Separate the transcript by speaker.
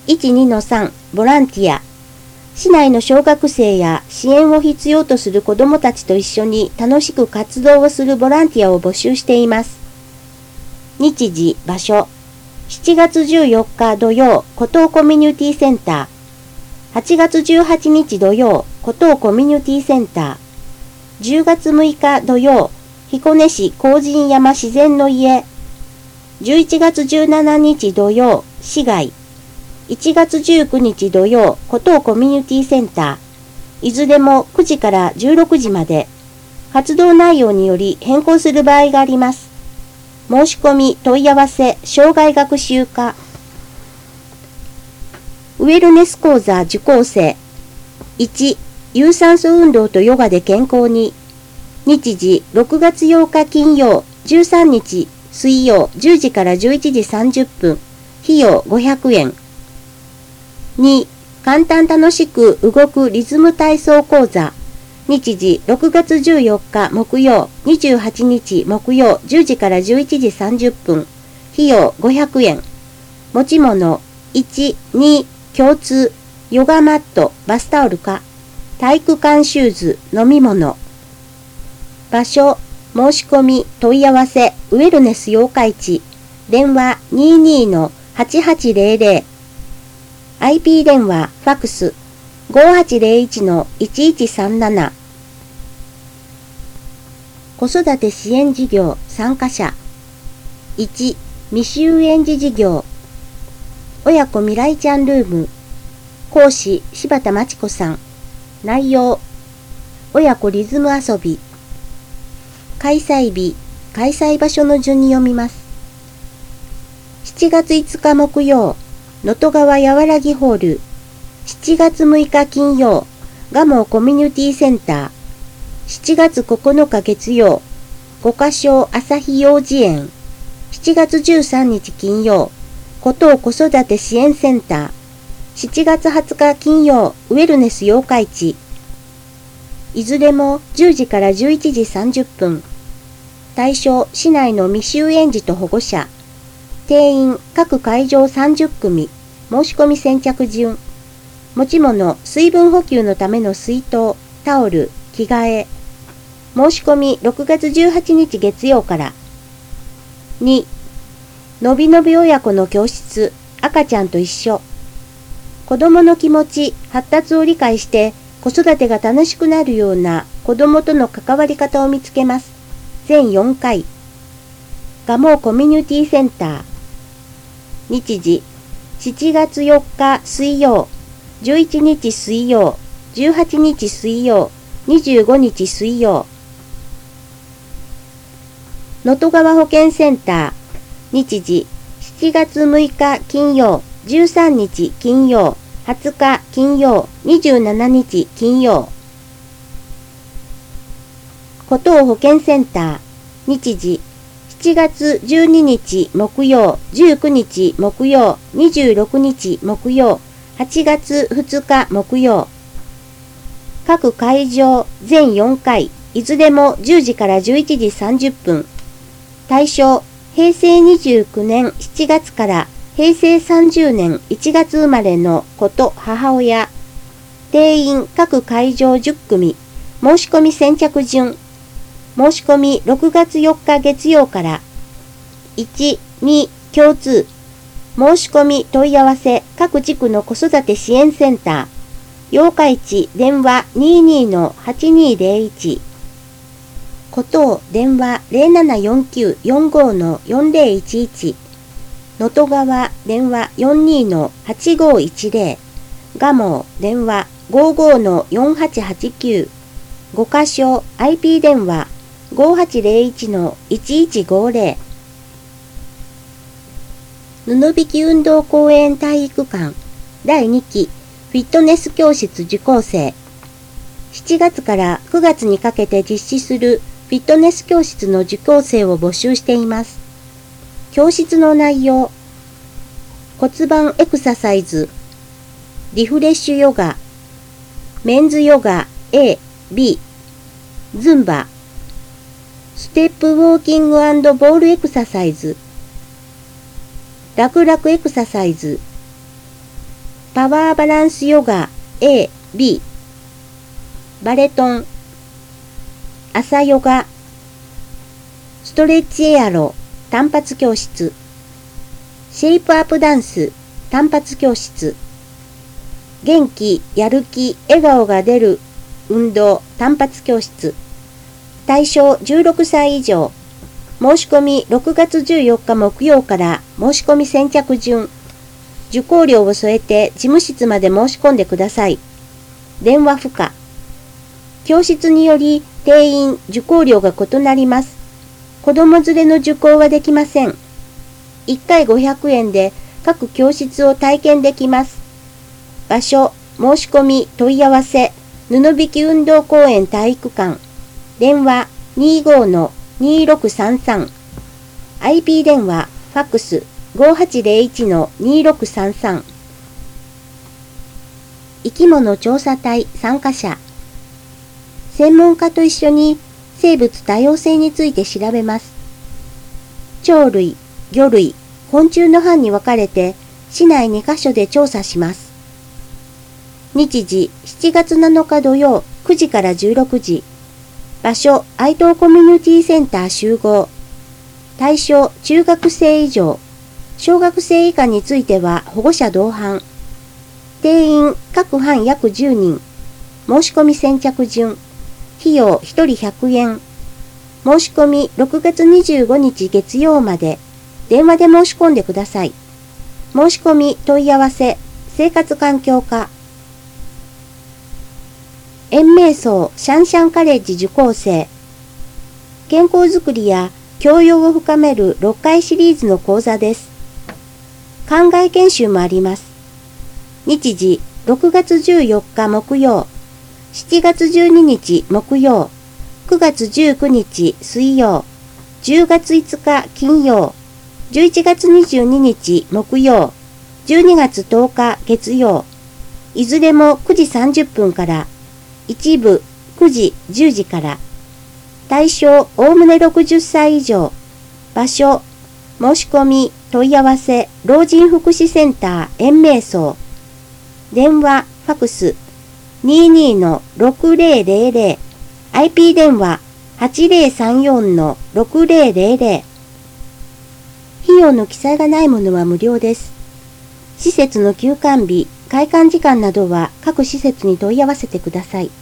Speaker 1: 1、2-3 ボランティア。市内の小学生や支援を必要とする子どもたちと一緒に楽しく活動をするボランティアを募集しています。日時、場所。7月14日土曜、湖東コミュニティセンター。8月18日土曜、湖東コミュニティセンター。10月6日土曜、彦根市荒神山自然の家。11月17日土曜、市街。1月19日土曜、湖東コミュニティセンター。いずれも9時から16時まで。活動内容により変更する場合があります。申し込み、問い合わせ、障害学習課。ウェルネス講座受講生。1、有酸素運動とヨガで健康に。日時、6月8日金曜、13日水曜10時から11時30分。費用500円。2、簡単楽しく動くリズム体操講座。日時6月14日木曜、28日木曜10時から11時30分。費用500円。持ち物1、2、共通、ヨガマット、バスタオルか、体育館シューズ、飲み物。場所、申し込み、問い合わせ、ウェルネス八日市。電話22-8800。IP 電話、ファクス、5801-1137。子育て支援事業参加者。1、未就園児事業。親子未来ちゃんルーム。講師、柴田真知子さん。内容、親子リズム遊び。開催日、開催場所の順に読みます。7月5日木曜、能登川やわらぎホール。7月6日金曜、蒲生コミュニティセンター。7月9日月曜、五箇所朝日幼稚園。7月13日金曜、湖東子育て支援センター。7月20日金曜、ウェルネス八日市。いずれも10時から11時30分。対象、市内の未就園児と保護者。定員、各会場30組。申し込み先着順。持ち物、水分補給のための水筒、タオル、着替え。申し込み6月18日月曜から。2、のびのび親子の教室、赤ちゃんと一緒。子供の気持ち、発達を理解して子育てが楽しくなるような子供との関わり方を見つけます。全4回。蒲生コミュニティセンター。日時、7月4日水曜、11日水曜、18日水曜、25日水曜。能登川保健センター。日時、7月6日金曜、13日金曜、20日金曜、27日金曜。湖東保健センター。日時、7月12日木曜、19日木曜、26日木曜、8月2日木曜。各会場全4回、いずれも10時から11時30分。対象、平成29年7月から平成30年1月生まれの子と母親。定員各会場10組。申し込み先着順。申し込み6月4日月曜から。1、2、共通。申し込み問い合わせ各地区の子育て支援センター。八日市電話22-8201。湖東電話074945-4011。能登川電話42-8510。蒲生電話55-4889。五箇所 IP 電話5801-1150。布引運動公園体育館第2期フィットネス教室受講生。7月から9月にかけて実施するフィットネス教室の受講生を募集しています。教室の内容、骨盤エクササイズ、リフレッシュヨガ、メンズヨガ A、B、ズンバ、ステップウォーキング&ボールエクササイズ、楽々エクササイズ、 パワーバランスヨガ A、B、バレトン、朝ヨガ、ストレッチエアロ単発教室、シェイプアップダンス単発教室、元気、やる気、笑顔が出る運動単発教室、対象16歳以上、申し込み6月14日木曜から申し込み先着順、受講料を添えて事務室まで申し込んでください。電話不可。教室により定員、受講料が異なります。子供連れの受講はできません。1回500円で各教室を体験できます。場所、申し込み、問い合わせ、布引運動公園体育館。電話 25-2633。IP 電話、ファックス 5801-2633。生き物調査隊参加者。専門家と一緒に生物多様性について調べます。鳥類、魚類、昆虫の班に分かれて市内2カ所で調査します。日時7月7日土曜9時から16時。場所愛東コミュニティセンター集合。対象中学生以上。小学生以下については保護者同伴。定員各班約10人。申し込み先着順。費用1人100円。申し込み6月25日月曜まで。電話で申し込んでください。申し込み問い合わせ生活環境課。延命荘シャンシャンカレッジ受講生。健康づくりや教養を深める6回シリーズの講座です。館外研修もあります。日時6月14日木曜、7月12日木曜、9月19日水曜、10月5日金曜、11月22日木曜、12月10日月曜、いずれも9時30分から、一部9時10時から。対象おおむね60歳以上。場所申し込み問い合わせ老人福祉センター延命荘。電話ファクス 22-6000。 IP 電話 8034-6000。 費用の記載がないものは無料です。施設の休館日、開館時間などは各施設に問い合わせてください。